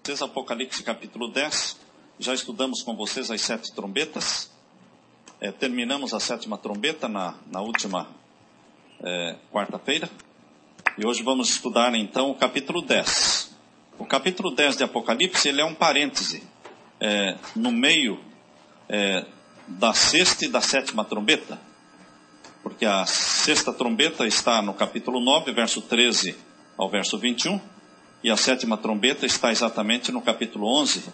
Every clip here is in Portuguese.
Apocalipse capítulo 10, já estudamos com vocês as 7 trombetas, terminamos a 7ª trombeta na última quarta-feira, e hoje vamos estudar então o capítulo 10. O capítulo 10 de Apocalipse, ele é um parêntese, no meio da 6ª e da 7ª trombeta, porque a 6ª trombeta está no capítulo 9, verso 13 ao verso 21, e a 7ª trombeta está exatamente no capítulo 11,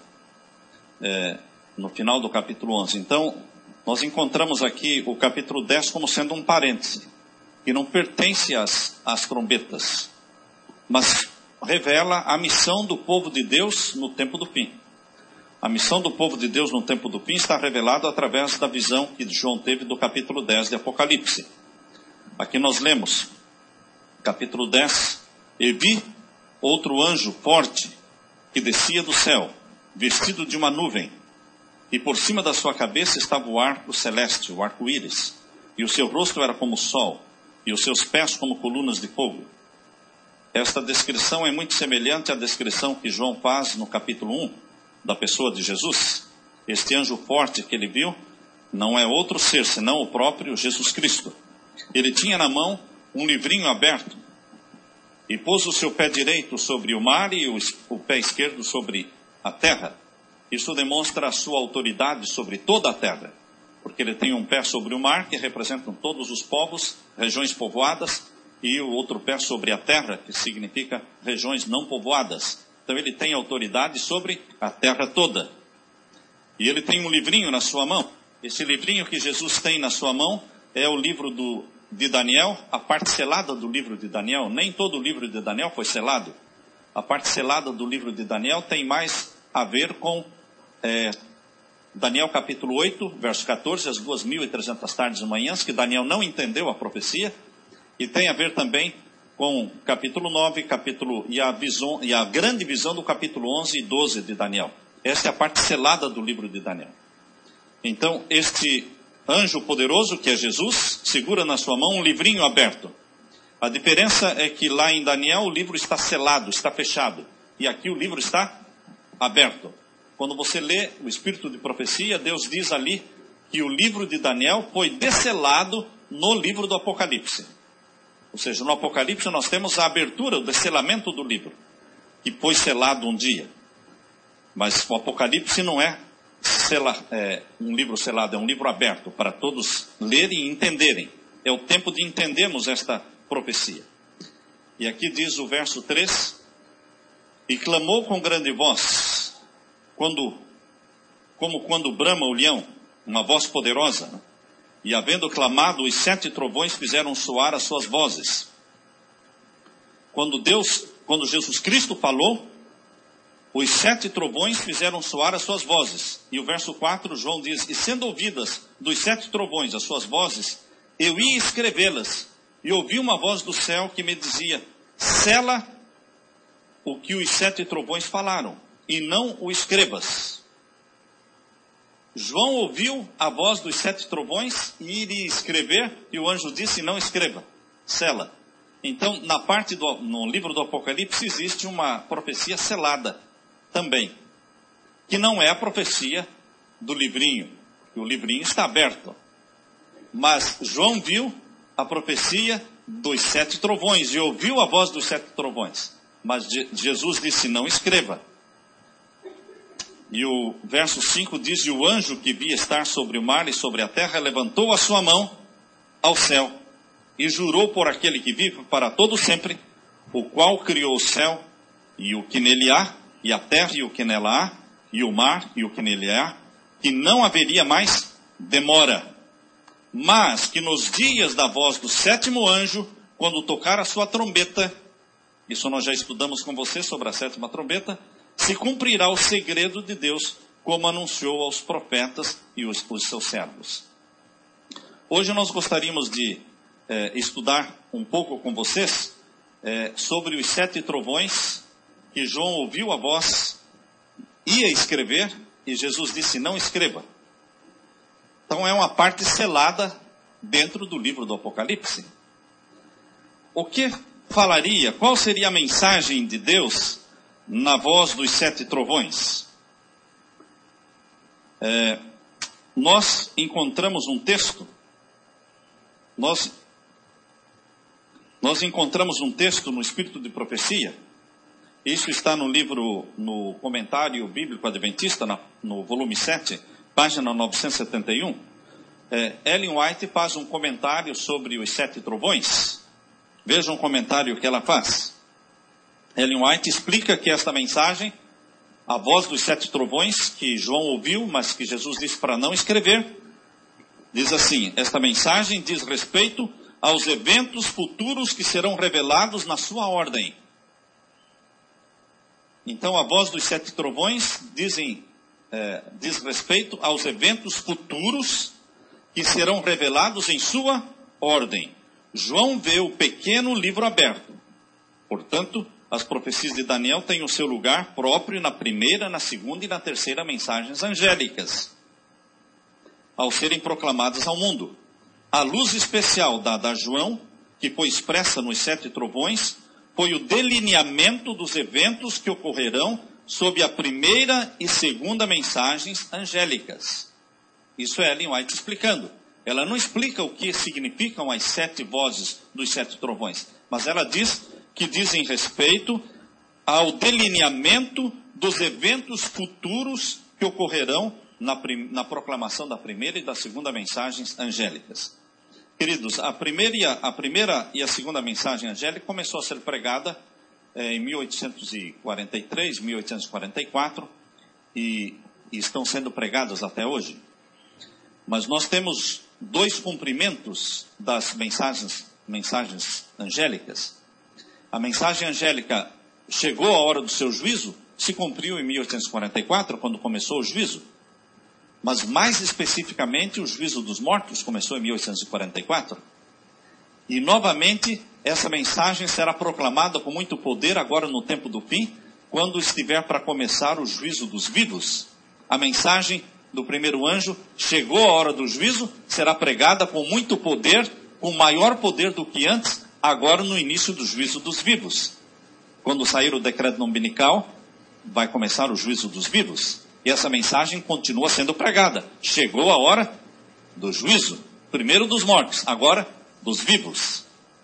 no final do capítulo 11. Então, nós encontramos aqui o capítulo 10 como sendo um parêntese, que não pertence às trombetas, mas revela a missão do povo de Deus no tempo do fim. A missão do povo de Deus no tempo do fim está revelada através da visão que João teve do capítulo 10 de Apocalipse. Aqui nós lemos, capítulo 10, e vi outro anjo forte que descia do céu, vestido de uma nuvem, e por cima da sua cabeça estava o arco celeste, o arco-íris, e o seu rosto era como o sol, e os seus pés como colunas de fogo. Esta descrição é muito semelhante à descrição que João faz no capítulo 1, da pessoa de Jesus. Este anjo forte que ele viu não é outro ser, senão o próprio Jesus Cristo. Ele tinha na mão um livrinho aberto, e pôs o seu pé direito sobre o mar e o pé esquerdo sobre a terra. Isso demonstra a sua autoridade sobre toda a terra, porque ele tem um pé sobre o mar, que representam todos os povos, regiões povoadas, e o outro pé sobre a terra, que significa regiões não povoadas. Então ele tem autoridade sobre a terra toda. E ele tem um livrinho na sua mão. Esse livrinho que Jesus tem na sua mão é o livro de Daniel, a parte selada do livro de Daniel. Nem todo o livro de Daniel foi selado. A parte selada do livro de Daniel tem mais a ver com Daniel capítulo 8, verso 14, as 2.300 tardes e manhãs, que Daniel não entendeu a profecia, e tem a ver também com capítulo 9, e a grande visão do capítulo 11 e 12 de Daniel. Esta é a parte selada do livro de Daniel. Então, este anjo poderoso, que é Jesus, segura na sua mão um livrinho aberto. A diferença é que lá em Daniel o livro está selado, está fechado. E aqui o livro está aberto. Quando você lê o Espírito de Profecia, Deus diz ali que o livro de Daniel foi desselado no livro do Apocalipse. Ou seja, no Apocalipse nós temos a abertura, o desselamento do livro, que foi selado um dia. Mas o Apocalipse não é um livro selado, é um livro aberto para todos lerem e entenderem. É o tempo de entendermos esta profecia. E aqui diz o verso 3: e clamou com grande voz, como quando brama o leão, uma voz poderosa, e havendo clamado, os 7 trovões fizeram soar as suas vozes. Quando Jesus Cristo falou, os 7 trovões fizeram soar as suas vozes. E o verso 4, João diz: e sendo ouvidas dos 7 trovões as suas vozes, eu ia escrevê-las. E ouvi uma voz do céu que me dizia: sela o que os 7 trovões falaram, e não o escrevas. João ouviu a voz dos 7 trovões e iria escrever, e o anjo disse: não escreva, sela. Então, no livro do Apocalipse existe uma profecia selada também, que não é a profecia do livrinho, que o livrinho está aberto. Mas João viu a profecia dos 7 trovões e ouviu a voz dos 7 trovões. Mas Jesus disse: não escreva. E o verso 5 diz: e o anjo que via estar sobre o mar e sobre a terra levantou a sua mão ao céu e jurou por aquele que vive para todo sempre, o qual criou o céu e o que nele há, e a terra e o que nela há, e o mar e o que nele há, que não haveria mais demora, mas que nos dias da voz do 7º anjo, quando tocar a sua trombeta, isso nós já estudamos com você sobre a 7ª trombeta, se cumprirá o segredo de Deus, como anunciou aos profetas e os seus servos. Hoje nós gostaríamos de estudar um pouco com vocês sobre os 7 trovões que João ouviu a voz, ia escrever, e Jesus disse: não escreva. Então é uma parte selada dentro do livro do Apocalipse. O que falaria, qual seria a mensagem de Deus na voz dos 7 trovões. Nós encontramos um texto, nós encontramos um texto no Espírito de Profecia. Isso está no comentário bíblico adventista, no volume 7, página 971. Ellen White faz um comentário sobre os 7 trovões. Veja um comentário que ela faz. Ellen White explica que esta mensagem, a voz dos 7 trovões, que João ouviu, mas que Jesus disse para não escrever, diz assim: esta mensagem diz respeito aos eventos futuros que serão revelados na sua ordem. Então, a voz dos 7 trovões diz respeito aos eventos futuros que serão revelados em sua ordem. João vê o pequeno livro aberto. Portanto, as profecias de Daniel têm o seu lugar próprio na primeira, na segunda e na terceira mensagens angélicas, ao serem proclamadas ao mundo. A luz especial dada a João, que foi expressa nos 7 trovões, foi o delineamento dos eventos que ocorrerão sob a primeira e segunda mensagens angélicas. Isso é Ellen White explicando. Ela não explica o que significam as 7 vozes dos 7 trovões, mas ela diz que dizem respeito ao delineamento dos eventos futuros que ocorrerão na proclamação da primeira e da segunda mensagens angélicas. Queridos, a primeira e a segunda mensagem angélica começou a ser pregada em 1843, 1844, e estão sendo pregadas até hoje. Mas nós temos 2 cumprimentos das mensagens angélicas. A mensagem angélica chegou a hora do seu juízo, se cumpriu em 1844, quando começou o juízo. Mas mais especificamente, o juízo dos mortos começou em 1844. E novamente, essa mensagem será proclamada com muito poder agora no tempo do fim, quando estiver para começar o juízo dos vivos. A mensagem do primeiro anjo, chegou a hora do juízo, será pregada com muito poder, com maior poder do que antes, agora no início do juízo dos vivos. Quando sair o decreto dominical, vai começar o juízo dos vivos. E essa mensagem continua sendo pregada. Chegou a hora do juízo, primeiro dos mortos, agora dos vivos.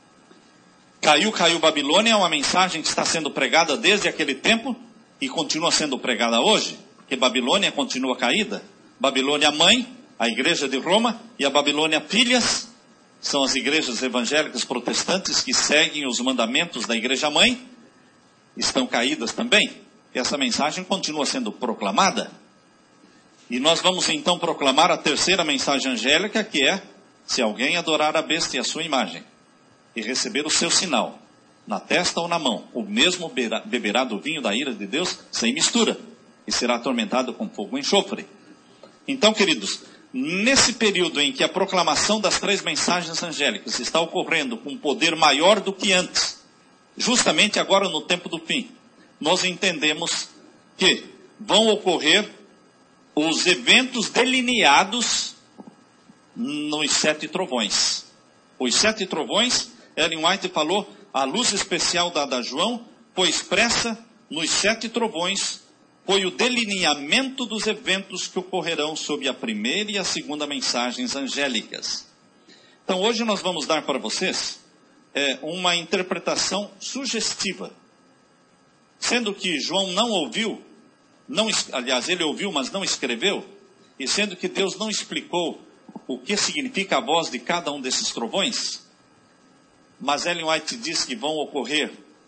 Caiu Babilônia é uma mensagem que está sendo pregada desde aquele tempo e continua sendo pregada hoje, porque Babilônia continua caída. Babilônia mãe, a igreja de Roma, e a Babilônia filhas, são as igrejas evangélicas protestantes que seguem os mandamentos da igreja mãe, estão caídas também. Essa mensagem continua sendo proclamada. E nós vamos então proclamar a terceira mensagem angélica, que é: se alguém adorar a besta e a sua imagem, e receber o seu sinal, na testa ou na mão, o mesmo beberá do vinho da ira de Deus sem mistura, e será atormentado com fogo e enxofre. Então, queridos, nesse período em que a proclamação das 3 mensagens angélicas está ocorrendo com um poder maior do que antes, justamente agora no tempo do fim, nós entendemos que vão ocorrer os eventos delineados nos 7 trovões. Os 7 trovões, Ellen White falou, a luz especial dada a João foi expressa nos 7 trovões, foi o delineamento dos eventos que ocorrerão sob a primeira e a segunda mensagens angélicas. Então hoje nós vamos dar para vocês uma interpretação sugestiva. Sendo que João não ouviu, aliás, ele ouviu, mas não escreveu, e sendo que Deus não explicou o que significa a voz de cada um desses trovões, mas Ellen White diz que vão ocorrer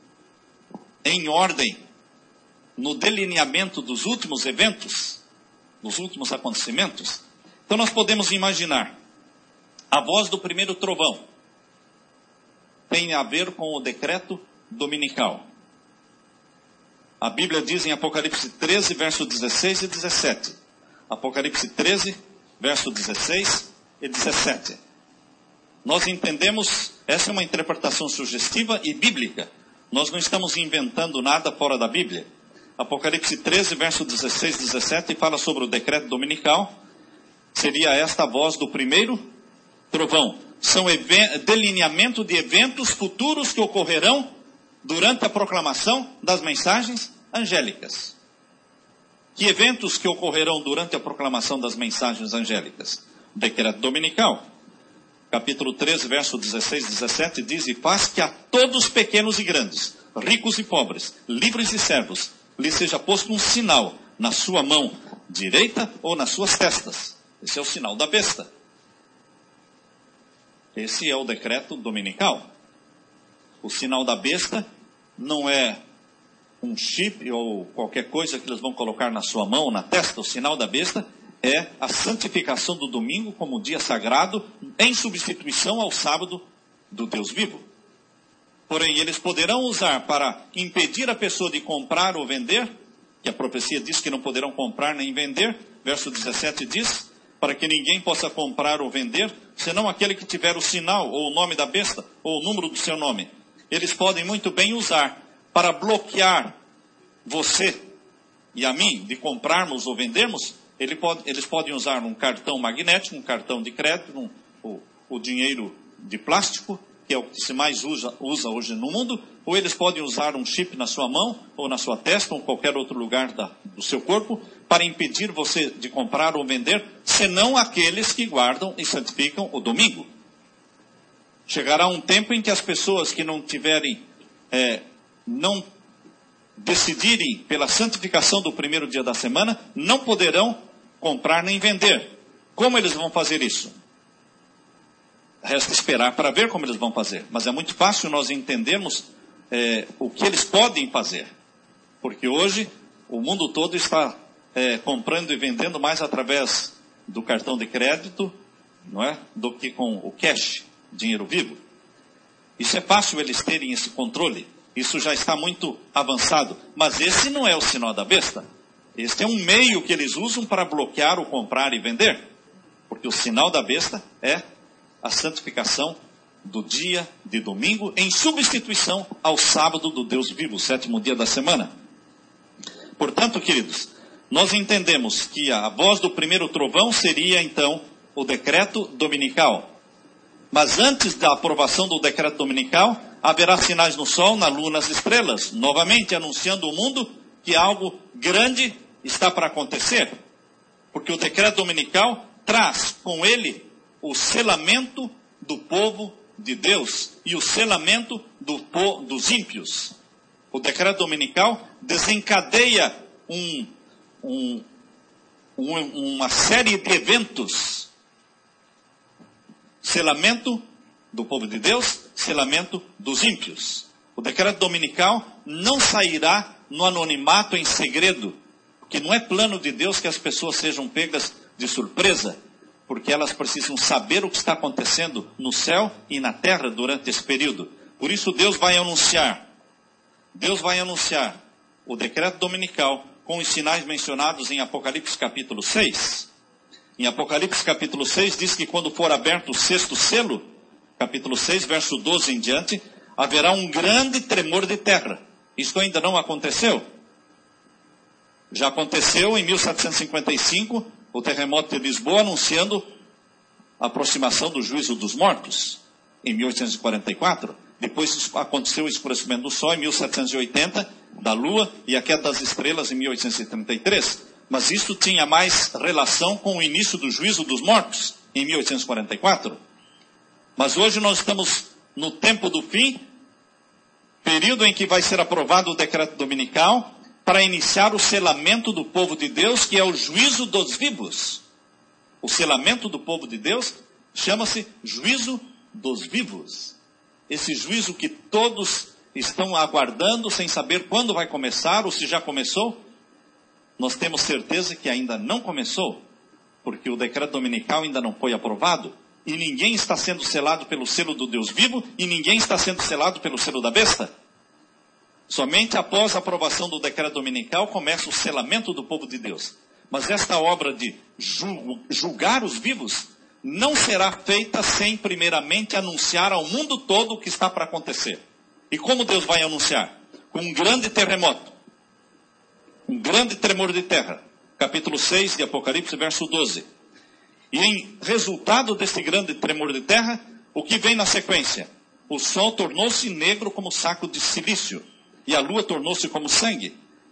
em ordem, no delineamento dos últimos eventos, dos últimos acontecimentos. Então nós podemos imaginar, a voz do primeiro trovão tem a ver com o decreto dominical. A Bíblia diz em Apocalipse 13, verso 16 e 17. Apocalipse 13, verso 16 e 17. Nós entendemos, essa é uma interpretação sugestiva e bíblica. Nós não estamos inventando nada fora da Bíblia. Apocalipse 13, verso 16 e 17, fala sobre o decreto dominical. Seria esta a voz do primeiro trovão. São delineamento de eventos futuros que ocorrerão durante a proclamação das mensagens angélicas. Que eventos que ocorrerão durante a proclamação das mensagens angélicas? O decreto dominical. Capítulo 13, verso 16 e 17 diz: e faz que a todos pequenos e grandes, ricos e pobres, livres e servos, lhe seja posto um sinal na sua mão direita ou nas suas testas. Esse é o sinal da besta. Esse é o decreto dominical. O sinal da besta não é um chip ou qualquer coisa que eles vão colocar na sua mão, na testa. O sinal da besta é a santificação do domingo como dia sagrado, em substituição ao sábado do Deus vivo. Porém, eles poderão usar para impedir a pessoa de comprar ou vender, que a profecia diz que não poderão comprar nem vender. Verso 17 diz: para que ninguém possa comprar ou vender, senão aquele que tiver o sinal, ou o nome da besta, ou o número do seu nome. Eles podem muito bem usar para bloquear você e a mim de comprarmos ou vendermos. Eles podem usar um cartão magnético, um cartão de crédito, o dinheiro de plástico, que é o que se mais usa hoje no mundo, ou eles podem usar um chip na sua mão, ou na sua testa, ou em qualquer outro lugar do seu corpo, para impedir você de comprar ou vender, senão aqueles que guardam e santificam o domingo. Chegará um tempo em que as pessoas que não tiverem, não decidirem pela santificação do primeiro dia da semana, não poderão comprar nem vender. Como eles vão fazer isso? Resta esperar para ver como eles vão fazer. Mas é muito fácil nós entendermos o que eles podem fazer. Porque hoje o mundo todo está comprando e vendendo mais através do cartão de crédito, não é? Do que com o cash, dinheiro vivo. Isso é fácil eles terem esse controle. Isso já está muito avançado. Mas esse não é o sinal da besta. Este é um meio que eles usam para bloquear o comprar e vender. Porque o sinal da besta é a santificação do dia de domingo em substituição ao sábado do Deus vivo, o sétimo dia da semana. Portanto, queridos, nós entendemos que a voz do primeiro trovão seria então o decreto dominical. Mas antes da aprovação do decreto dominical, haverá sinais no sol, na lua, nas estrelas, novamente anunciando ao mundo que algo grande está para acontecer. Porque o decreto dominical traz com ele o selamento do povo de Deus e o selamento dos ímpios. O decreto dominical desencadeia uma série de eventos. Selamento do povo de Deus, selamento dos ímpios. O decreto dominical não sairá no anonimato em segredo, porque não é plano de Deus que as pessoas sejam pegas de surpresa, porque elas precisam saber o que está acontecendo no céu e na terra durante esse período. Por isso Deus vai anunciar o decreto dominical com os sinais mencionados em Apocalipse capítulo 6. Em Apocalipse capítulo 6 diz que quando for aberto o sexto selo, capítulo 6, verso 12 em diante, haverá um grande tremor de terra. Isto ainda não aconteceu. Já aconteceu em 1755, o terremoto de Lisboa, anunciando a aproximação do juízo dos mortos, em 1844. Depois aconteceu o escurecimento do sol, em 1780, da lua, e a queda das estrelas, em 1833. Mas isso tinha mais relação com o início do juízo dos mortos, em 1844. Mas hoje nós estamos no tempo do fim, período em que vai ser aprovado o decreto dominical, para iniciar o selamento do povo de Deus, que é o juízo dos vivos. O selamento do povo de Deus chama-se juízo dos vivos. Esse juízo que todos estão aguardando, sem saber quando vai começar, ou se já começou. Nós temos certeza que ainda não começou, porque o decreto dominical ainda não foi aprovado, e ninguém está sendo selado pelo selo do Deus vivo, e ninguém está sendo selado pelo selo da besta. Somente após a aprovação do decreto dominical começa o selamento do povo de Deus. Mas esta obra de julgar os vivos não será feita sem primeiramente anunciar ao mundo todo o que está para acontecer. E como Deus vai anunciar? Com um grande terremoto. Um grande tremor de terra. Capítulo 6 de Apocalipse, verso 12. E em resultado desse grande tremor de terra, o que vem na sequência? O sol tornou-se negro como saco de silício, e a lua tornou-se como sangue.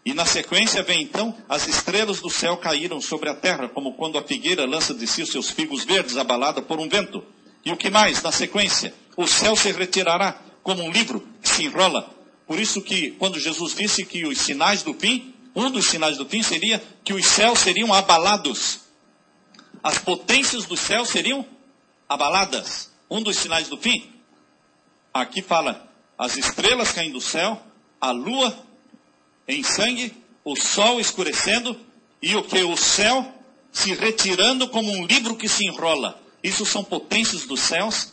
E na sequência vem então, as estrelas do céu caíram sobre a terra, como quando a figueira lança de si os seus figos verdes, abalada por um vento. E o que mais? Na sequência, o céu se retirará, como um livro que se enrola. Por isso que, quando Jesus disse que os sinais do fim, um dos sinais do fim seria que os céus seriam abalados. As potências dos céus seriam abaladas. Um dos sinais do fim. Aqui fala, as estrelas caindo do céu, a lua em sangue, o sol escurecendo, e o que? O céu se retirando como um livro que se enrola. Isso são potências dos céus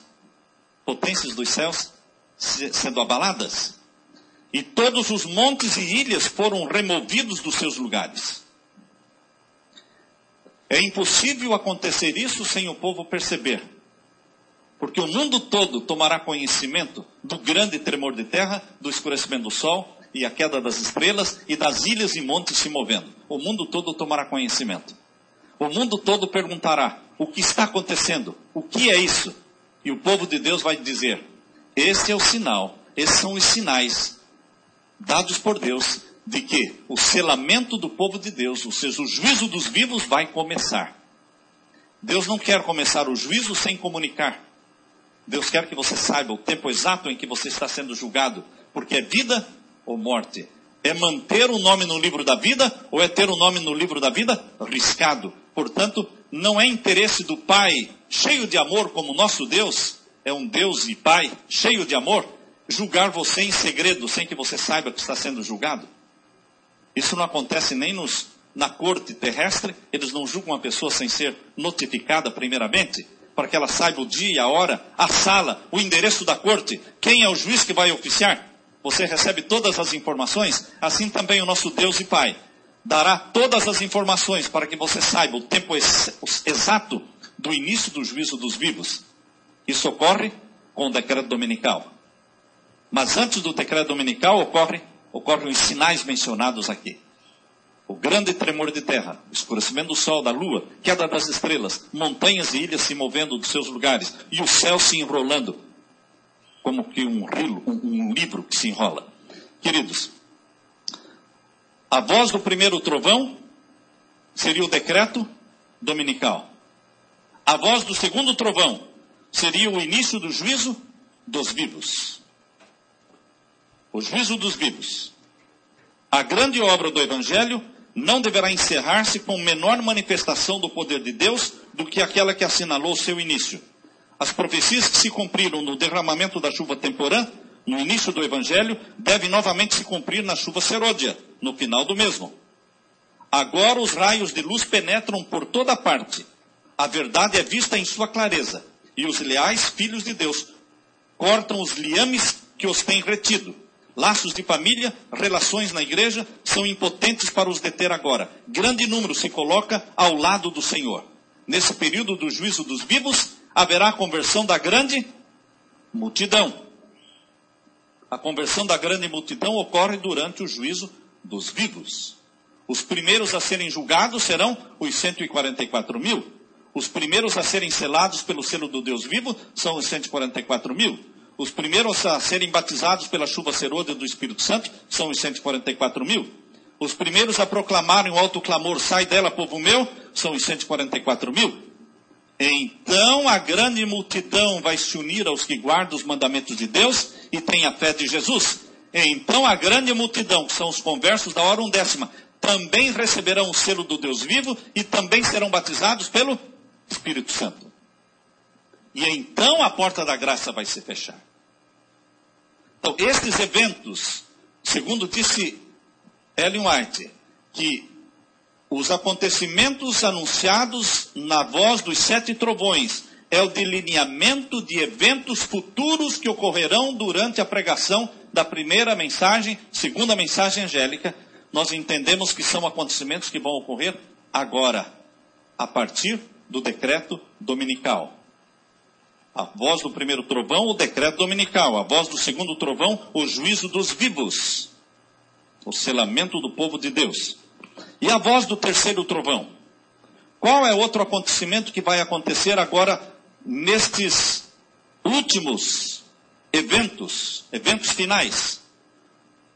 sendo abaladas. E todos os montes e ilhas foram removidos dos seus lugares. É impossível acontecer isso sem o povo perceber. Porque o mundo todo tomará conhecimento do grande tremor de terra, do escurecimento do sol, e a queda das estrelas, e das ilhas e montes se movendo. O mundo todo tomará conhecimento. O mundo todo perguntará, o que está acontecendo? O que é isso? E o povo de Deus vai dizer, esse é o sinal, esses são os sinais dados por Deus, de que o selamento do povo de Deus, ou seja, o juízo dos vivos vai começar. Deus não quer começar o juízo sem comunicar. Deus quer que você saiba o tempo exato em que você está sendo julgado, porque é vida ou morte. É manter o nome no livro da vida, ou é ter o nome no livro da vida riscado. Portanto, não é interesse do Pai, cheio de amor como nosso Deus, é um Deus e Pai, cheio de amor, julgar você em segredo, sem que você saiba que está sendo julgado. Isso não acontece nem na corte terrestre, eles não julgam a pessoa sem ser notificada primeiramente, para que ela saiba o dia, a hora, a sala, o endereço da corte, quem é o juiz que vai oficiar. Você recebe todas as informações, assim também o nosso Deus e Pai dará todas as informações para que você saiba o tempo exato do início do juízo dos vivos. Isso ocorre com o decreto dominical. Mas antes do decreto dominical ocorrem os sinais mencionados aqui. O grande tremor de terra, o escurecimento do sol, da lua, queda das estrelas, montanhas e ilhas se movendo dos seus lugares, e o céu se enrolando, como que um livro que se enrola. Queridos, a voz do primeiro trovão seria o decreto dominical. A voz do segundo trovão seria o início do juízo dos vivos. O juízo dos vivos. A grande obra do Evangelho não deverá encerrar-se com menor manifestação do poder de Deus do que aquela que assinalou seu início. As profecias que se cumpriram no derramamento da chuva temporã, no início do Evangelho, devem novamente se cumprir na chuva serôdia, no final do mesmo. Agora os raios de luz penetram por toda parte. A verdade é vista em sua clareza. E os leais filhos de Deus cortam os liames que os têm retido. Laços de família, relações na igreja, são impotentes para os deter agora. Grande número se coloca ao lado do Senhor. Nesse período do juízo dos vivos, haverá a conversão da grande multidão. A conversão da grande multidão ocorre durante o juízo dos vivos. Os primeiros a serem julgados serão os 144 mil. Os primeiros a serem selados pelo selo do Deus vivo são os 144 mil. Os primeiros a serem batizados pela chuva serôdia do Espírito Santo são os 144 mil. Os primeiros a proclamarem o alto clamor, sai dela, povo meu, são os 144 mil. Então a grande multidão vai se unir aos que guardam os mandamentos de Deus e têm a fé de Jesus. Então a grande multidão, que são os conversos da hora undécima, também receberão o selo do Deus vivo e também serão batizados pelo Espírito Santo. E então a porta da graça vai se fechar. Então, estes eventos, segundo disse Ellen White, que os acontecimentos anunciados na voz dos 7 trovões é o delineamento de eventos futuros que ocorrerão durante a pregação da primeira mensagem, segunda mensagem angélica. Nós entendemos que são acontecimentos que vão ocorrer agora, a partir do decreto dominical. A voz do primeiro trovão, o decreto dominical. A voz do segundo trovão, o juízo dos vivos. O selamento do povo de Deus. E a voz do terceiro trovão? Qual é outro acontecimento que vai acontecer agora nestes últimos eventos finais?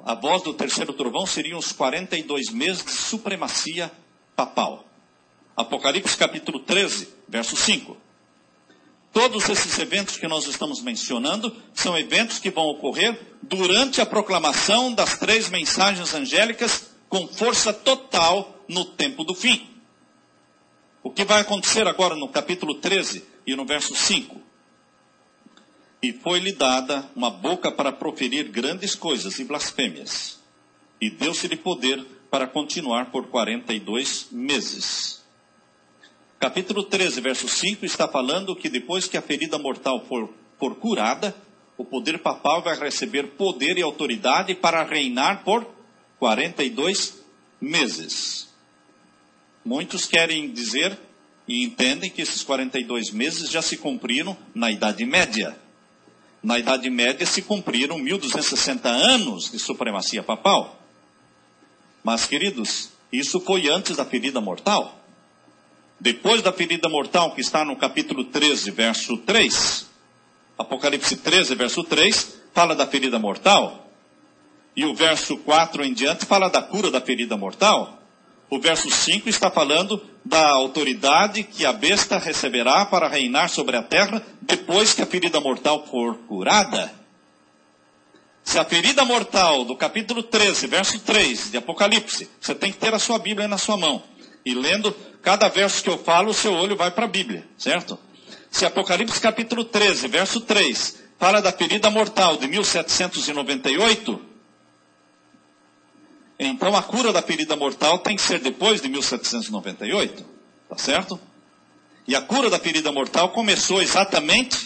a voz do terceiro trovão seriam os 42 meses de supremacia papal. Apocalipse capítulo 13, verso 5. Todos esses eventos que nós estamos mencionando são eventos que vão ocorrer durante a proclamação das 3 mensagens angélicas com força total no tempo do fim. O que vai acontecer agora no capítulo 13 e no verso 5? E foi-lhe dada uma boca para proferir grandes coisas e blasfêmias. E deu-se-lhe poder para continuar por 42 meses. Capítulo 13, verso 5, está falando que depois que a ferida mortal for curada, o poder papal vai receber poder e autoridade para reinar por 42 meses. Muitos querem dizer e entendem que esses 42 meses já se cumpriram na Idade Média. Na Idade Média se cumpriram 1260 anos de supremacia papal. Mas, queridos, isso foi antes da ferida mortal. Depois da ferida mortal, que está no capítulo 13, verso 3, Apocalipse 13, verso 3, fala da ferida mortal. E o verso 4 em diante fala da cura da ferida mortal. O verso 5 está falando da autoridade que a besta receberá para reinar sobre a terra depois que a ferida mortal for curada. Se a ferida mortal do capítulo 13, verso 3 de Apocalipse, você tem que ter a sua Bíblia na sua mão. E lendo cada verso que eu falo, o seu olho vai para a Bíblia, certo? Se Apocalipse capítulo 13, verso 3, fala da ferida mortal de 1798, então a cura da ferida mortal tem que ser depois de 1798, tá certo? E a cura da ferida mortal começou exatamente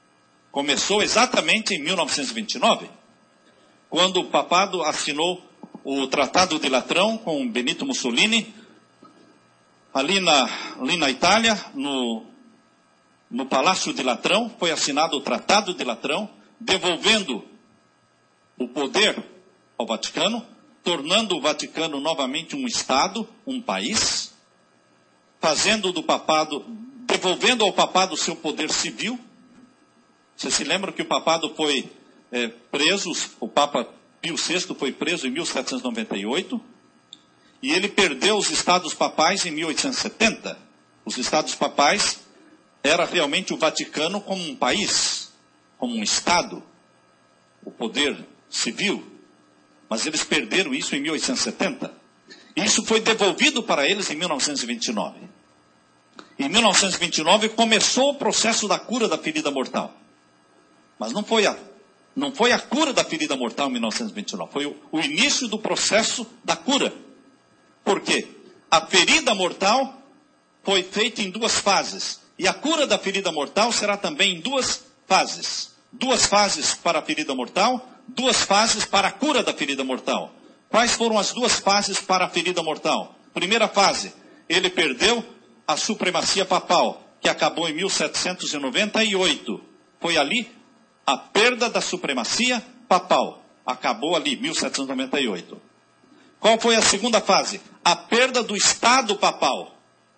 em 1929, quando o papado assinou o Tratado de Latrão com Benito Mussolini, ali na Itália, no Palácio de Latrão, foi assinado o Tratado de Latrão, devolvendo o poder ao Vaticano, tornando o Vaticano novamente um Estado, um país, fazendo do papado, devolvendo ao papado o seu poder civil. Você se lembra que o papado foi preso, o Papa Pio VI foi preso em 1798, e ele perdeu os estados papais em 1870. Os estados papais era realmente o Vaticano como um país, como um Estado, o poder civil. Mas eles perderam isso em 1870. E isso foi devolvido para eles em 1929. Em 1929 começou o processo da cura da ferida mortal. Mas não foi a cura da ferida mortal em 1929. Foi o início do processo da cura. Por quê? A ferida mortal foi feita em 2 fases. E a cura da ferida mortal será também em 2 fases. 2 fases para a ferida mortal, 2 fases para a cura da ferida mortal. Quais foram as 2 fases para a ferida mortal? Primeira fase, ele perdeu a supremacia papal, que acabou em 1798. Foi ali a perda da supremacia papal. Acabou ali, 1798. Qual foi a segunda fase? A perda do Estado papal.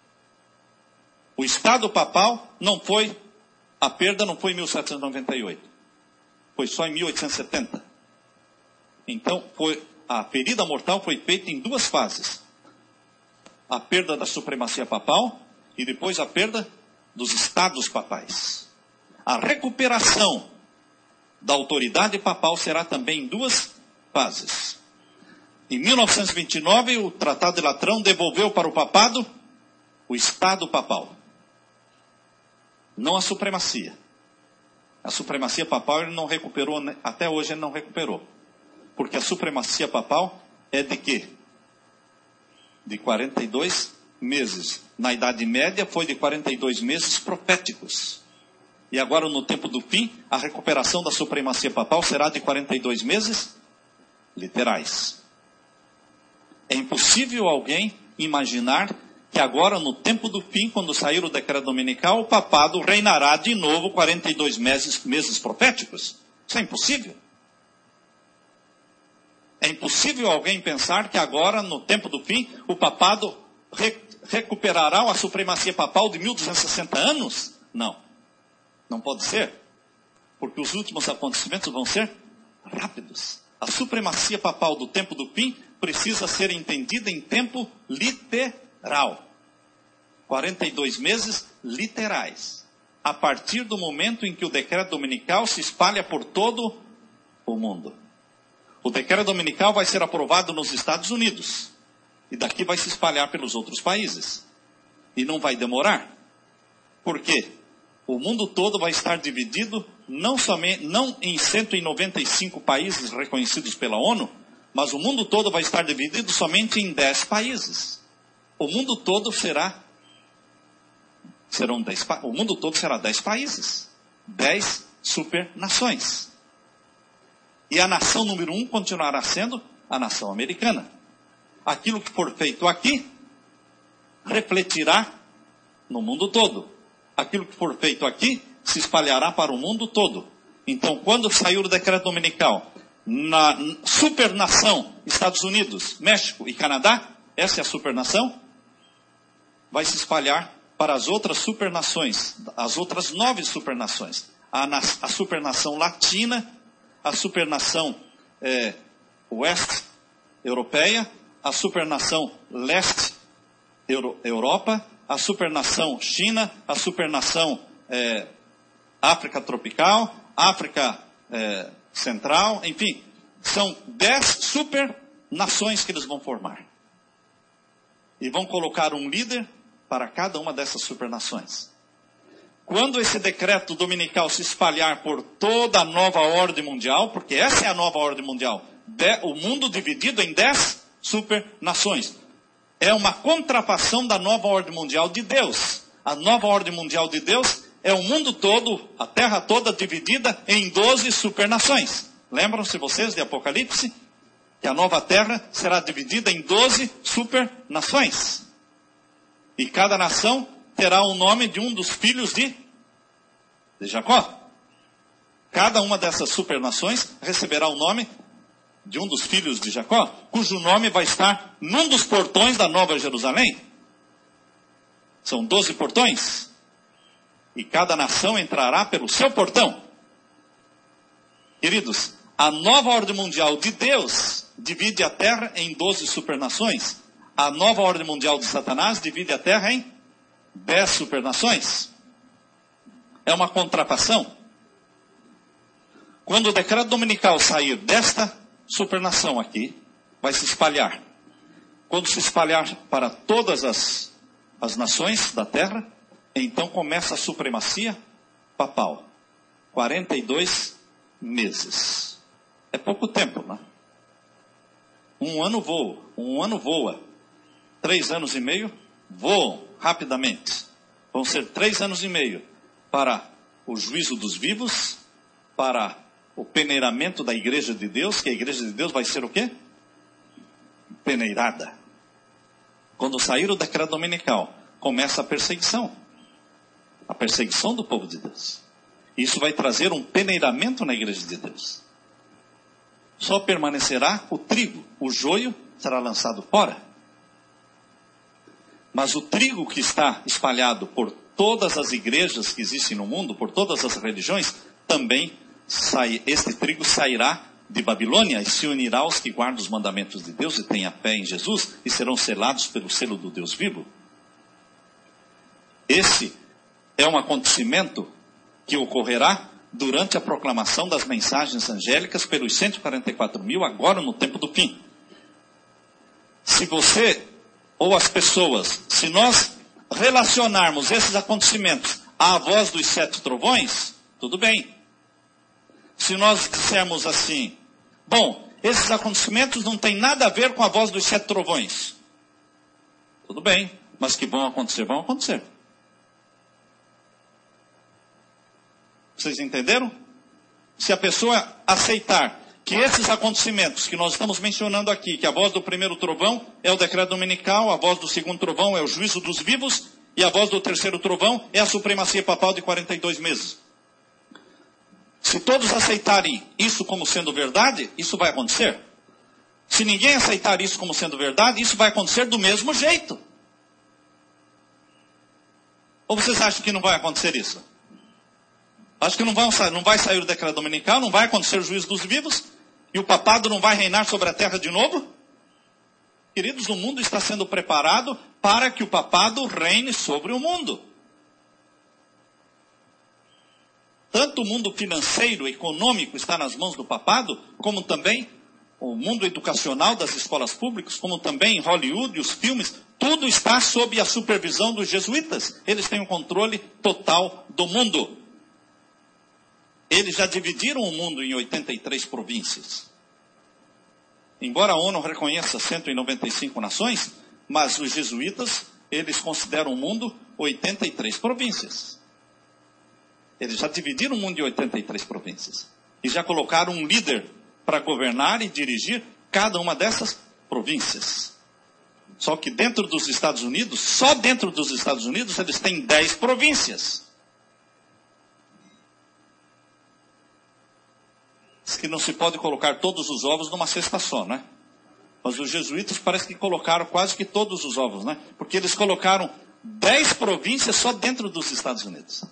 O Estado papal a perda não foi em 1798. Foi só em 1870. Então, a ferida mortal foi feita em 2 fases. A perda da supremacia papal e depois a perda dos estados papais. A recuperação da autoridade papal será também em 2 fases. Em 1929, o Tratado de Latrão devolveu para o papado o Estado papal. Não a supremacia. A supremacia papal ele não recuperou, até hoje ele não recuperou. Porque a supremacia papal é de quê? De 42 meses. Na Idade Média foi de 42 meses proféticos. E agora no tempo do fim, a recuperação da supremacia papal será de 42 meses literais. É impossível alguém imaginar que agora, no tempo do fim, quando sair o decreto dominical, o papado reinará de novo 42 meses proféticos. Isso é impossível. É impossível alguém pensar que agora, no tempo do fim, o papado recuperará a supremacia papal de 1260 anos? Não. Não pode ser. Porque os últimos acontecimentos vão ser rápidos. A supremacia papal do tempo do fim precisa ser entendida em tempo literal. 42 meses literais. A partir do momento em que o decreto dominical se espalha por todo o mundo. O decreto dominical vai ser aprovado nos Estados Unidos. E daqui vai se espalhar pelos outros países. E não vai demorar. Por quê? O mundo todo vai estar dividido não em 195 países reconhecidos pela ONU, mas o mundo todo vai estar dividido somente em 10 países. O mundo todo será 10 países. 10 supernações. E a nação número 1 continuará sendo a nação americana. Aquilo que for feito aqui, refletirá no mundo todo. Aquilo que for feito aqui, se espalhará para o mundo todo. Então, quando sair o decreto dominical, na supernação, Estados Unidos, México e Canadá, essa é a supernação, vai se espalhar para as outras supernações, as outras 9 supernações. A supernação latina, a supernação oeste europeia, a supernação leste Europa, a supernação China, a supernação África tropical, África central, enfim. São 10 supernações que eles vão formar. E vão colocar um líder para cada uma dessas supernações. Quando esse decreto dominical se espalhar por toda a nova ordem mundial, porque essa é a nova ordem mundial, o mundo dividido em 10 supernações. É uma contrafação da nova ordem mundial de Deus. A nova ordem mundial de Deus é o mundo todo, a terra toda dividida em 12 supernações. Lembram-se vocês de Apocalipse? Que a nova terra será dividida em 12 supernações. E cada nação terá o nome de um dos filhos de Jacó. Cada uma dessas supernações receberá o nome de um dos filhos de Jacó, cujo nome vai estar num dos portões da Nova Jerusalém. São 12 portões. E cada nação entrará pelo seu portão. Queridos, a nova ordem mundial de Deus divide a terra em 12 supernações. A nova ordem mundial de Satanás divide a terra em 10 supernações. É uma contrafação. Quando o decreto dominical sair desta supernação aqui, vai se espalhar. Quando se espalhar para todas as nações da terra, então começa a supremacia papal. 42 meses. É pouco tempo, né? Um ano voa. 3 anos e meio voam rapidamente. Vão ser 3 anos e meio para o juízo dos vivos, para o peneiramento da igreja de Deus, que a igreja de Deus vai ser o quê? Peneirada. Quando sair o decreto dominical, começa a perseguição. A perseguição do povo de Deus. Isso vai trazer um peneiramento na igreja de Deus. Só permanecerá o trigo. O joio será lançado fora. Mas o trigo que está espalhado por todas as igrejas que existem no mundo, por todas as religiões, também este trigo sairá de Babilônia e se unirá aos que guardam os mandamentos de Deus e têm a fé em Jesus e serão selados pelo selo do Deus vivo. Esse é um acontecimento que ocorrerá durante a proclamação das mensagens angélicas pelos 144 mil, agora no tempo do fim. Se você ou as pessoas, se nós relacionarmos esses acontecimentos à voz dos 7 trovões, tudo bem. Se nós dissermos assim, bom, esses acontecimentos não têm nada a ver com a voz dos 7 trovões. Tudo bem, mas que vão acontecer, vão acontecer. Vocês entenderam? Se a pessoa aceitar que esses acontecimentos que nós estamos mencionando aqui, que a voz do primeiro trovão é o decreto dominical, a voz do segundo trovão é o juízo dos vivos, e a voz do terceiro trovão é a supremacia papal de 42 meses. Se todos aceitarem isso como sendo verdade, isso vai acontecer. Se ninguém aceitar isso como sendo verdade, isso vai acontecer do mesmo jeito. Ou vocês acham que não vai acontecer isso? Acho que não vai sair o decreto dominical, não vai acontecer o juízo dos vivos, E o papado não vai reinar sobre a terra de novo? Queridos, o mundo está sendo preparado para que o papado reine sobre o mundo. Tanto o mundo financeiro, econômico está nas mãos do papado, como também o mundo educacional das escolas públicas, como também Hollywood e os filmes, tudo está sob a supervisão dos jesuítas. Eles têm o controle total do mundo. Eles já dividiram o mundo em 83 províncias. Embora a ONU reconheça 195 nações, mas os jesuítas, eles consideram o mundo 83 províncias. Eles já dividiram o mundo em 83 províncias. E já colocaram um líder para governar e dirigir cada uma dessas províncias. Só que dentro dos Estados Unidos, só dentro dos Estados Unidos, eles têm 10 províncias. Diz que não se pode colocar todos os ovos numa cesta só, né? Mas os jesuítas parece que colocaram quase que todos os ovos, né? Porque eles colocaram 10 províncias só dentro dos Estados Unidos.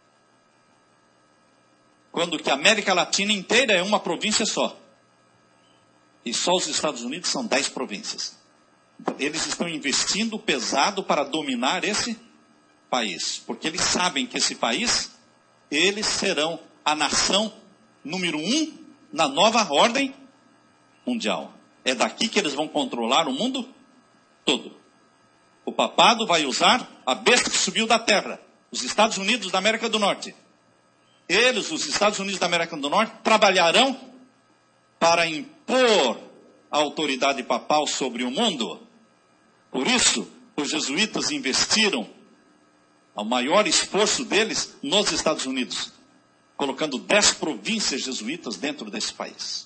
Quando que a América Latina inteira é uma província só. E só os Estados Unidos são 10 províncias. Eles estão investindo pesado para dominar esse país. Porque eles sabem que esse país, eles serão a nação número 1 na nova ordem mundial. É daqui que eles vão controlar o mundo todo. O papado vai usar a besta que subiu da terra. Os Estados Unidos da América do Norte. Eles, os Estados Unidos da América do Norte, trabalharão para impor a autoridade papal sobre o mundo. Por isso, os jesuítas investiram o maior esforço deles nos Estados Unidos, colocando 10 províncias jesuítas dentro desse país.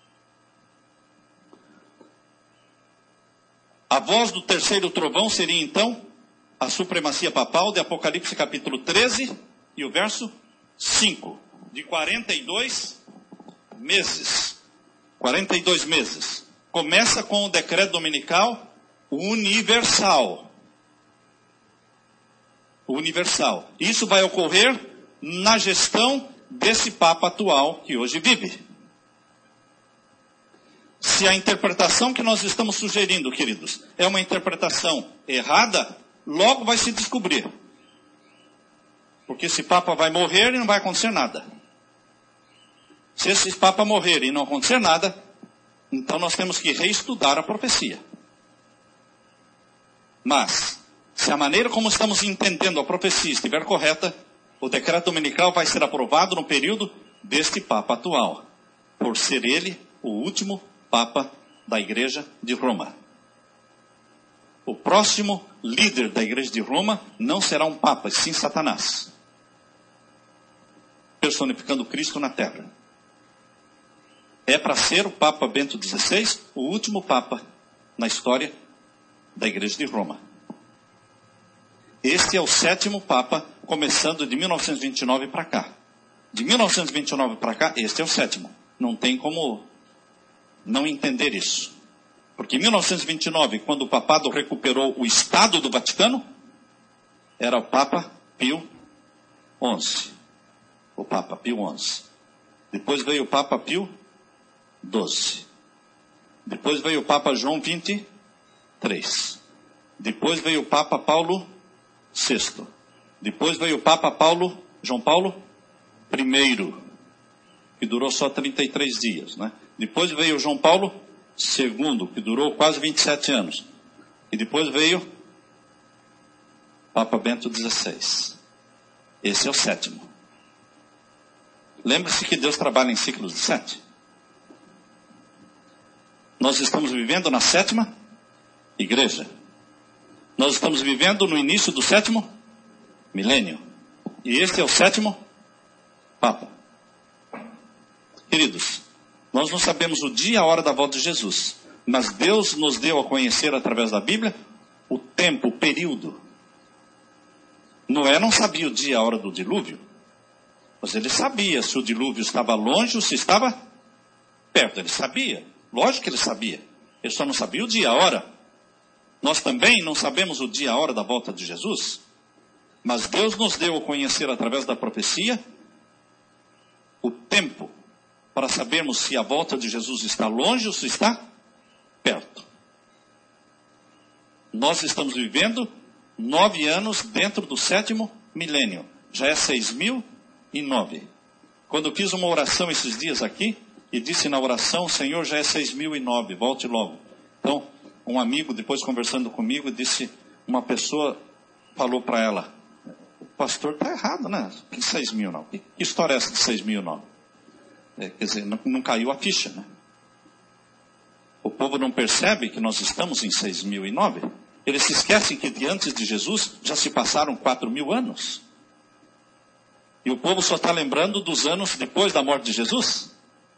A voz do terceiro trovão seria então a supremacia papal de Apocalipse capítulo 13 e o verso 5, de 42 meses. 42 meses. Começa com o decreto dominical universal. Universal. Isso vai ocorrer na gestão desse Papa atual que hoje vive. Se a interpretação que nós estamos sugerindo, queridos, é uma interpretação errada, logo vai se descobrir. Porque esse Papa vai morrer e não vai acontecer nada. Se esse Papa morrer e não acontecer nada, então nós temos que reestudar a profecia. Mas, se a maneira como estamos entendendo a profecia estiver correta, o decreto dominical vai ser aprovado no período deste Papa atual, por ser ele o último Papa da Igreja de Roma. O próximo líder da Igreja de Roma não será um Papa, sim Satanás, personificando Cristo na terra. É para ser o Papa Bento XVI, o último Papa na história da Igreja de Roma. Este é o 7º Papa, começando de 1929 para cá. De 1929 para cá, este é o 7º. Não tem como não entender isso. Porque em 1929, quando o papado recuperou o Estado do Vaticano, era o Papa Pio XI. O Papa Pio XI. Depois veio o Papa Pio XII. Depois veio o Papa João XXIII. Depois veio o Papa Paulo VI. Depois veio o Papa João Paulo I, que durou só 33 dias, né? Depois veio o João Paulo II, que durou quase 27 anos. E depois veio o Papa Bento XVI. Esse é o 7º. Lembre-se que Deus trabalha em ciclos de 7. Nós estamos vivendo na 7ª igreja. Nós estamos vivendo no início do 7º milênio. E este é o 7º Papa. Queridos, nós não sabemos o dia e a hora da volta de Jesus. Mas Deus nos deu a conhecer através da Bíblia o tempo, o período. Noé não sabia o dia e a hora do dilúvio. Mas ele sabia se o dilúvio estava longe ou se estava perto. Ele sabia. Lógico que ele sabia. Ele só não sabia o dia e a hora. Nós também não sabemos o dia e a hora da volta de Jesus. Mas Deus nos deu a conhecer através da profecia o tempo para sabermos se a volta de Jesus está longe ou se está perto. Nós estamos vivendo 9 anos dentro do 7º milênio. Já é 6.009. Quando eu fiz uma oração esses dias aqui, e disse na oração, Senhor, já é 6.009, volte logo. Então, um amigo, depois conversando comigo, disse, uma pessoa falou para ela, o pastor está errado, né? Que 6.009? Que história é essa de 6.009? Quer dizer, não caiu a ficha, né? O povo não percebe que nós estamos em 6.009. Eles se esquecem que de antes de Jesus já se passaram 4.000 anos. E o povo só está lembrando dos anos depois da morte de Jesus.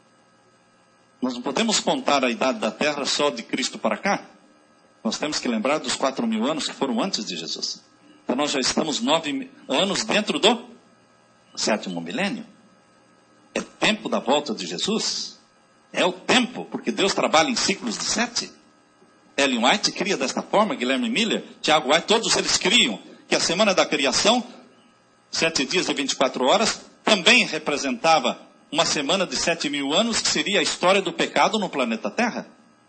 Nós não podemos contar a idade da terra só de Cristo para cá. Nós temos que lembrar dos 4.000 anos que foram antes de Jesus. Então nós já estamos 9 anos dentro do 7º milênio. É tempo da volta de Jesus. É o tempo, porque Deus trabalha em ciclos de 7. Ellen White cria desta forma, Guilherme Miller, Tiago White, todos eles criam que a semana da criação, 7 dias de 24 horas, também representava uma semana de 7.000 anos, que seria a história do pecado no planeta Terra.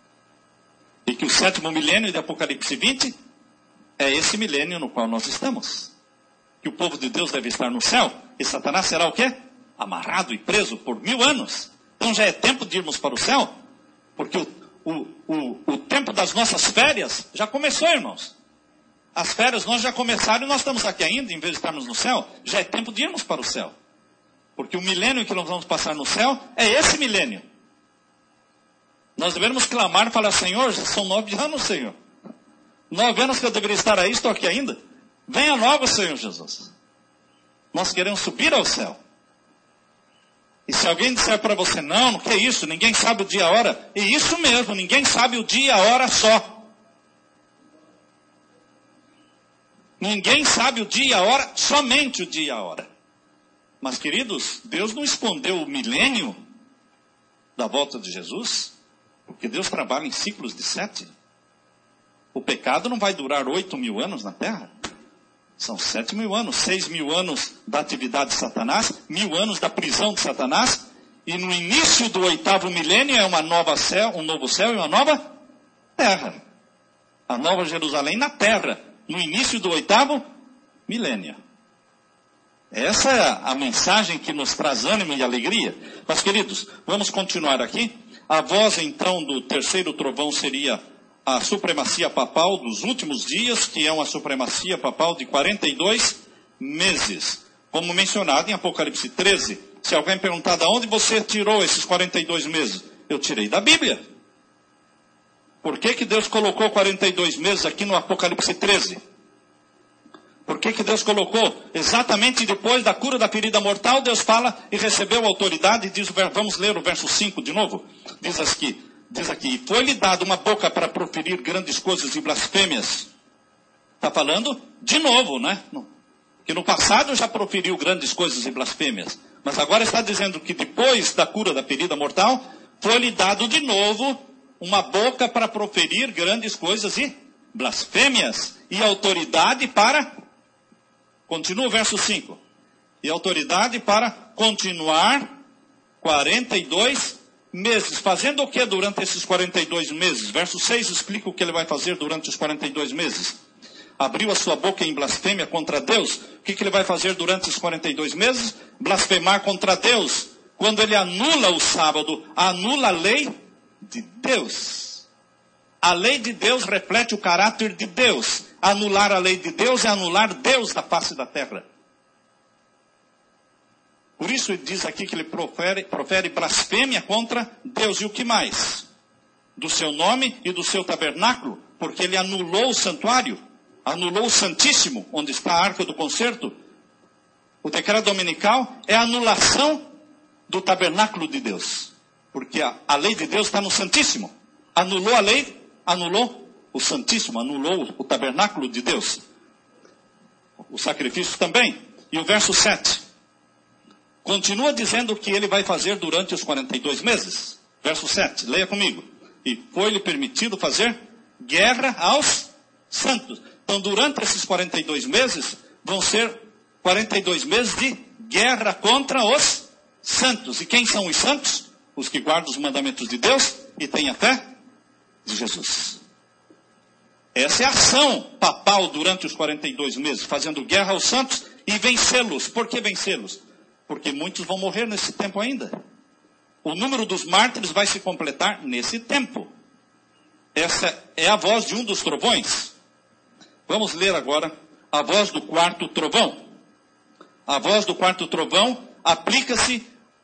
E que o 7º milênio de Apocalipse 20 é esse milênio no qual nós estamos. Que o povo de Deus deve estar no céu, e Satanás será o quê? Amarrado e preso por 1000 anos. Então já é tempo de irmos para o céu, porque o tempo das nossas férias já começou, irmãos. As férias nós já começaram e nós estamos aqui ainda, em vez de estarmos no céu, já é tempo de irmos para o céu. Porque o milênio que nós vamos passar no céu é esse milênio. Nós devemos clamar e falar, Senhor, já são 9 anos, Senhor. 9 anos que eu deveria estar aí, estou aqui ainda. Venha logo, Senhor Jesus. Nós queremos subir ao céu. E se alguém disser para você, não, que é isso, ninguém sabe o dia e a hora. E isso mesmo, ninguém sabe o dia e a hora só. Ninguém sabe o dia e a hora, somente o dia e a hora. Mas, queridos, Deus não escondeu o milênio da volta de Jesus, porque Deus trabalha em ciclos de 7. O pecado não vai durar 8.000 anos na terra. São 7.000 anos, 6.000 anos da atividade de Satanás, 1.000 anos da prisão de Satanás, e no início do 8º milênio é um novo céu e uma nova terra. A nova Jerusalém na terra, no início do 8º milênio. Essa é a mensagem que nos traz ânimo e alegria. Mas, queridos, vamos continuar aqui. A voz, então, do terceiro trovão seria a supremacia papal dos últimos dias, que é uma supremacia papal de 42 meses. Como mencionado em Apocalipse 13. Se alguém perguntar de onde você tirou esses 42 meses, eu tirei da Bíblia. Por que Deus colocou 42 meses aqui no Apocalipse 13? Por que Deus colocou? Exatamente depois da cura da ferida mortal, Deus fala e recebeu autoridade. E diz, vamos ler o verso 5 de novo. Diz aqui, foi-lhe dado uma boca para proferir grandes coisas e blasfêmias. Está falando de novo, né? Que no passado já proferiu grandes coisas e blasfêmias. Mas agora está dizendo que depois da cura da ferida mortal, foi-lhe dado de novo uma boca para proferir grandes coisas e blasfêmias. E autoridade para... Continua o verso 5. E autoridade para continuar 42 meses. Fazendo o que durante esses 42 meses? Verso 6 explica o que ele vai fazer durante os 42 meses. Abriu a sua boca em blasfêmia contra Deus. O que ele vai fazer durante os 42 meses? Blasfemar contra Deus. Quando ele anula o sábado, anula a lei de Deus. A lei de Deus reflete o caráter de Deus. Anular a lei de Deus é anular Deus da face da terra. Por isso ele diz aqui que ele profere blasfêmia contra Deus. E o que mais? Do seu nome e do seu tabernáculo. Porque ele anulou o santuário. Anulou o Santíssimo, onde está a Arca do Concerto. O decreto dominical é a anulação do tabernáculo de Deus. Porque a lei de Deus está no Santíssimo. Anulou a lei, anulou o Santíssimo, anulou o tabernáculo de Deus. O sacrifício também. E o verso 7. Continua dizendo o que ele vai fazer durante os 42 meses. Verso 7, leia comigo. E foi-lhe permitido fazer guerra aos santos. Então, durante esses 42 meses, vão ser 42 meses de guerra contra os santos. E quem são os santos? os que guardam os mandamentos de Deus e têm a fé de Jesus. Essa é a ação papal durante os 42 meses, fazendo guerra aos santos e vencê-los. Por que vencê-los? Porque muitos vão morrer nesse tempo ainda. O número dos mártires vai se completar nesse tempo. Essa é a voz de um dos trovões. Vamos ler agora a voz do quarto trovão. A voz do quarto trovão aplica-se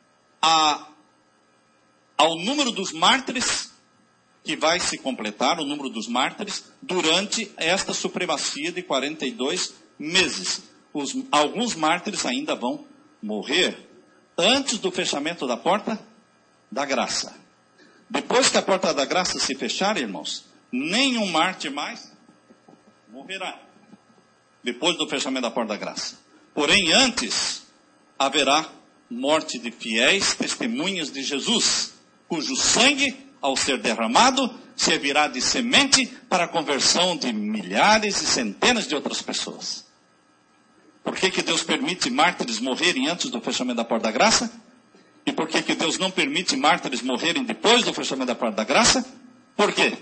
ao número dos mártires que vai se completar, o número dos mártires, durante esta supremacia de 42 meses. Alguns mártires ainda vão morrer antes do fechamento da porta da graça. Depois que a porta da graça se fechar, irmãos, nenhum mártir mais morrerá. Depois do fechamento da porta da graça. Porém, antes, haverá morte de fiéis testemunhas de Jesus, cujo sangue, ao ser derramado, servirá de semente para a conversão de milhares e centenas de outras pessoas. Por que Deus permite mártires morrerem antes do fechamento da porta da graça? E por que Deus não permite mártires morrerem depois do fechamento da porta da graça? Por quê?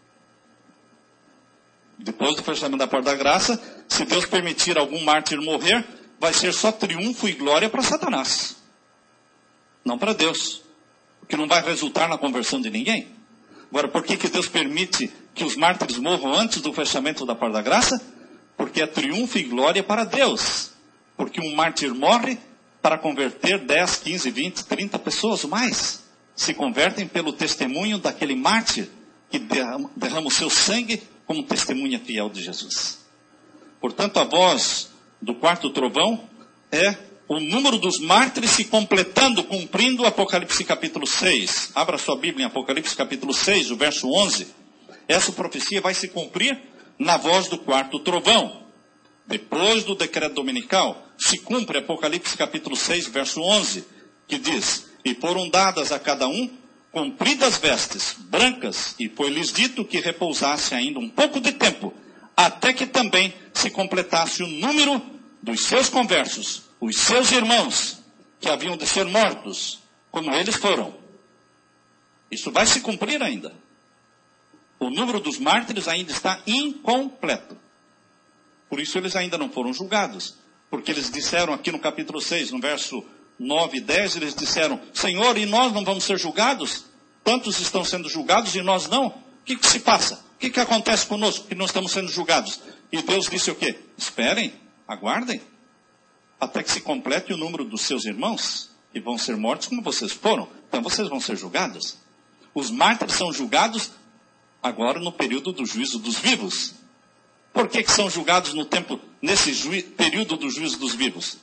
Depois do fechamento da porta da graça, se Deus permitir algum mártir morrer, vai ser só triunfo e glória para Satanás. Não para Deus. Que não vai resultar na conversão de ninguém. Agora, por que Deus permite que os mártires morram antes do fechamento da porta da graça? Porque é triunfo e glória para Deus. Porque um mártir morre para converter 10, 15, 20, 30 pessoas ou mais. Se convertem pelo testemunho daquele mártir que derrama o seu sangue como testemunha fiel de Jesus. Portanto, a voz do quarto trovão é o número dos mártires se completando, cumprindo o Apocalipse capítulo 6. Abra sua Bíblia em Apocalipse capítulo 6, o verso 11. Essa profecia vai se cumprir na voz do quarto trovão. Depois do decreto dominical, se cumpre Apocalipse capítulo 6, verso 11, que diz: e foram dadas a cada um compridas vestes brancas, e foi-lhes dito que repousasse ainda um pouco de tempo, até que também se completasse o número dos seus conversos, os seus irmãos, que haviam de ser mortos, como eles foram. Isso vai se cumprir ainda. O número dos mártires ainda está incompleto. Por isso eles ainda não foram julgados. Porque eles disseram aqui no capítulo 6, no verso 9 e 10, eles disseram: Senhor, e nós não vamos ser julgados? Tantos estão sendo julgados e nós não? O que se passa? O que acontece conosco que não estamos sendo julgados? E Deus disse o quê? Esperem, aguardem, até que se complete o número dos seus irmãos, que vão ser mortos como vocês foram. Então vocês vão ser julgados. Os mártires são julgados agora no período do juízo dos vivos. Por que são julgados nesse período do juízo dos vivos?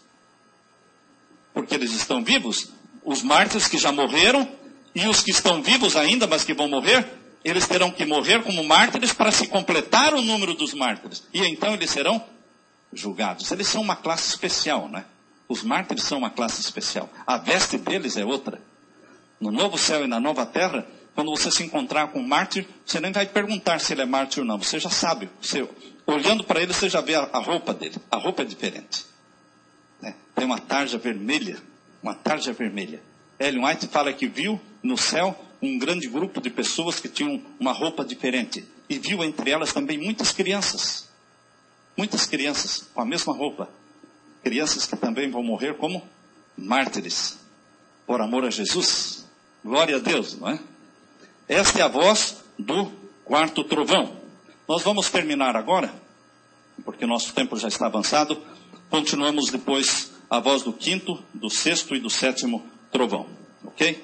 Porque eles estão vivos. Os mártires que já morreram e os que estão vivos ainda, mas que vão morrer, eles terão que morrer como mártires para se completar o número dos mártires. E então eles serão julgados. Eles são uma classe especial, né? Os mártires são uma classe especial. A veste deles é outra. No novo céu e na nova terra, quando você se encontrar com um mártir, você nem vai perguntar se ele é mártir ou não. Você já sabe. Olhando para ele, você já vê a roupa dele. A roupa é diferente. Tem uma tarja vermelha. Uma tarja vermelha. Ellen White fala que viu no céu um grande grupo de pessoas que tinham uma roupa diferente. E viu entre elas também muitas crianças. Muitas crianças com a mesma roupa. Crianças que também vão morrer como mártires. Por amor a Jesus. Glória a Deus, não é? Esta é a voz do quarto trovão. Nós vamos terminar agora, porque nosso tempo já está avançado. Continuamos depois a voz do quinto, do sexto e do sétimo trovão. Ok?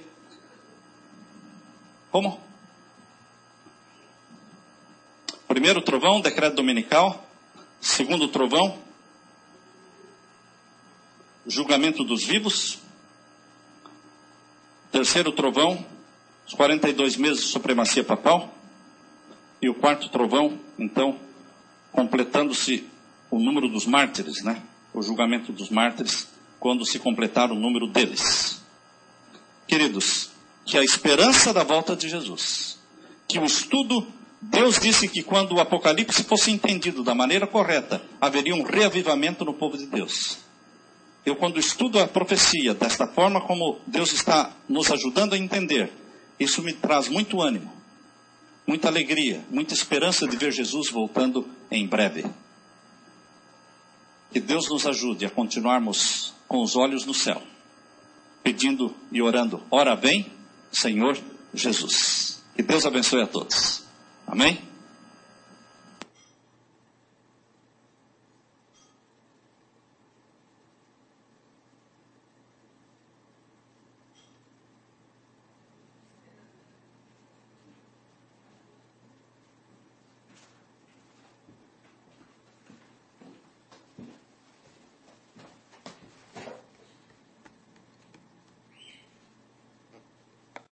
Como? Primeiro trovão, decreto dominical. Segundo trovão, julgamento dos vivos. Terceiro trovão, os 42 meses de supremacia papal. E o quarto trovão, então, completando-se o número dos mártires, né? O julgamento dos mártires, quando se completar o número deles. Queridos, que a esperança da volta de Jesus, que o estudo, Deus disse que quando o Apocalipse fosse entendido da maneira correta, haveria um reavivamento no povo de Deus. eu quando estudo a profecia, desta forma como Deus está nos ajudando a entender, isso me traz muito ânimo, muita alegria, muita esperança de ver Jesus voltando em breve. Que Deus nos ajude a continuarmos com os olhos no céu, pedindo e orando, ora vem, Senhor Jesus. Que Deus abençoe a todos. Amém?